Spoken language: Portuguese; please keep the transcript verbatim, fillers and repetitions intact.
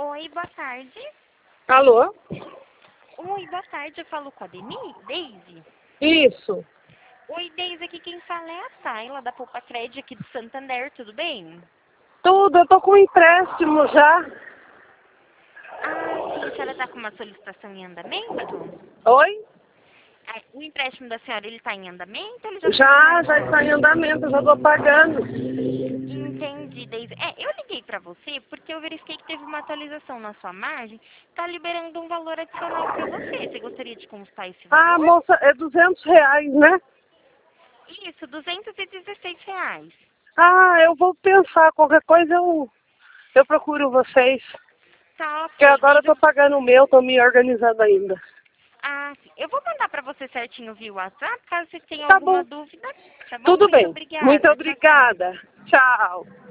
Oi, boa tarde. Alô? Oi, boa tarde. Eu falo com a Deni? Deise? Isso. Oi, Deise. Aqui quem fala é a Tayla, da Poupa Crédito aqui de Santander. Tudo bem? Tudo, eu tô com um empréstimo já. Ah, sim. A senhora está com uma solicitação em andamento? Oi? Ah, o empréstimo da senhora, ele está em andamento ou ele já foi Já, já finalizado? está em andamento, eu já tô pagando. Entendi, Deise. É, eu liguei pra você porque eu verifiquei que teve uma atualização na sua margem. Tá liberando um valor adicional pra você. Você gostaria de consultar esse Ah, valor? moça, é duzentos reais, né? Isso, duzentos e dezesseis reais. Ah, eu vou pensar, qualquer coisa eu, eu procuro vocês. Tá Porque ok, agora eu Deise. tô Eu... pagando o meu, tô me organizando ainda. Ah, sim. Eu vou mandar pra você certinho via WhatsApp, caso você tenha Tá alguma bom, dúvida. Tá bom? tudo Muito bem. Muito obrigada. Tchau, tchau. obrigada. Tchau.